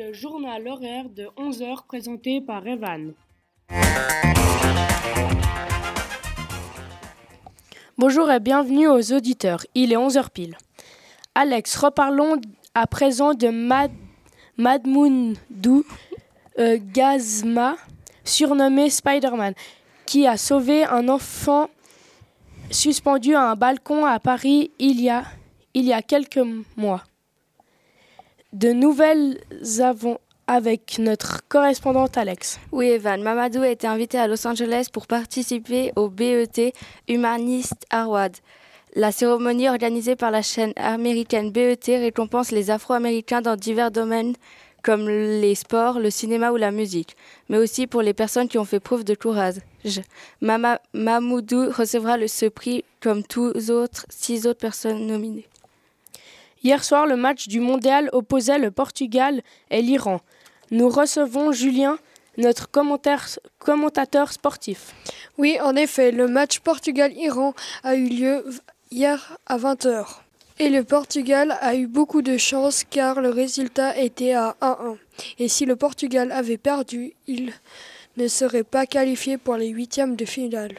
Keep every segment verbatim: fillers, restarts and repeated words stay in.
Le journal horaire de onze heures présenté par Evan. Bonjour et bienvenue aux auditeurs. Il est onze heures pile. Alex, reparlons à présent de Mad, Madmoudou euh, Gazma, surnommé Spider-Man, qui a sauvé un enfant suspendu à un balcon à Paris il y a, il y a quelques mois. De nouvelles avons avec notre correspondante Alex. Oui, Evan. Mamadou a été invité à Los Angeles pour participer au B E T Humanist Award. La cérémonie organisée par la chaîne américaine B E T récompense les Afro-Américains dans divers domaines comme les sports, le cinéma ou la musique, mais aussi pour les personnes qui ont fait preuve de courage. Mama, Mamadou recevra le, ce prix comme tous autres six autres personnes nominées. Hier soir, le match du mondial opposait le Portugal et l'Iran. Nous recevons Julien, notre commentateur sportif. Oui, en effet, le match Portugal-Iran a eu lieu hier à vingt heures. Et le Portugal a eu beaucoup de chance car le résultat était à un un. Et si le Portugal avait perdu, il ne serait pas qualifié pour les huitièmes de finale.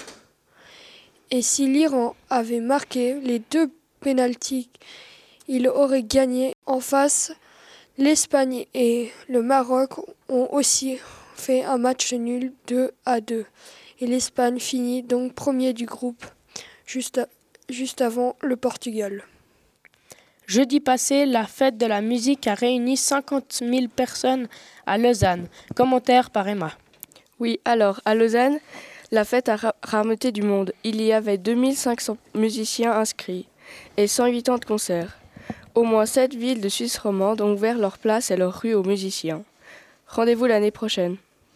Et si l'Iran avait marqué les deux pénaltys, il aurait gagné. En face, l'Espagne et le Maroc ont aussi fait un match nul deux à deux. Et l'Espagne finit donc premier du groupe, juste, à, juste avant le Portugal. Jeudi passé, la fête de la musique a réuni cinquante mille personnes à Lausanne. Commentaire par Emma. Oui, alors, à Lausanne, la fête a ra- rameuté du monde. Il y avait deux mille cinq cents musiciens inscrits et cent quatre-vingts concerts. Au moins sept villes de Suisse romande ont ouvert leurs places et leurs rues aux musiciens. Rendez-vous l'année prochaine.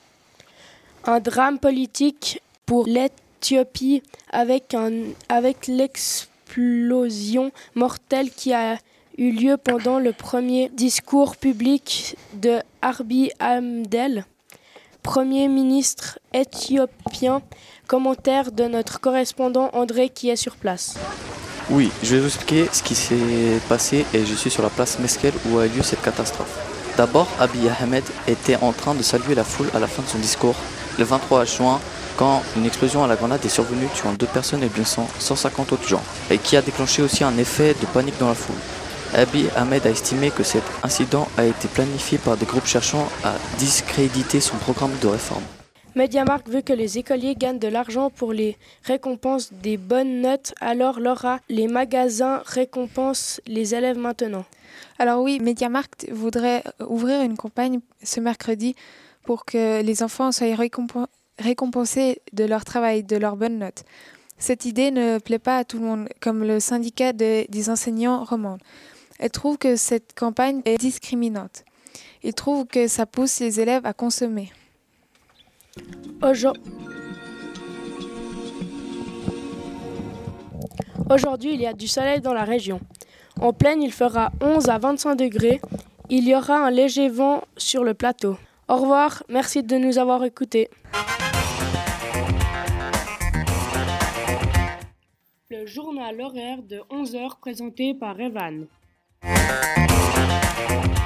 Un drame politique pour l'Éthiopie avec, un, avec l'explosion mortelle qui a eu lieu pendant le premier discours public de Abiy Ahmed, Premier ministre éthiopien. Commentaire de notre correspondant André qui est sur place. Oui, je vais vous expliquer ce qui s'est passé et je suis sur la place Meskel où a eu lieu cette catastrophe. D'abord, Abiy Ahmed était en train de saluer la foule à la fin de son discours le vingt-trois juin quand une explosion à la grenade est survenue tuant deux personnes et blessant cent cinquante autres gens et qui a déclenché aussi un effet de panique dans la foule. Abiy Ahmed a estimé que cet incident a été planifié par des groupes cherchant à discréditer son programme de réforme. Mediamarkt veut que les écoliers gagnent de l'argent pour les récompenses des bonnes notes, alors Laura, les magasins récompensent les élèves maintenant. Alors oui, Mediamarkt voudrait ouvrir une campagne ce mercredi pour que les enfants soient récompen- récompensés de leur travail, de leurs bonnes notes. Cette idée ne plaît pas à tout le monde, comme le syndicat de, des enseignants romans. Elle trouve que cette campagne est discriminante. Ils trouvent que ça pousse les élèves à consommer. Aujourd'hui, il y a du soleil dans la région. En plaine, il fera onze à vingt-cinq degrés. Il y aura un léger vent sur le plateau. Au revoir, merci de nous avoir écoutés. Le journal horaire de onze heures présenté par Evan.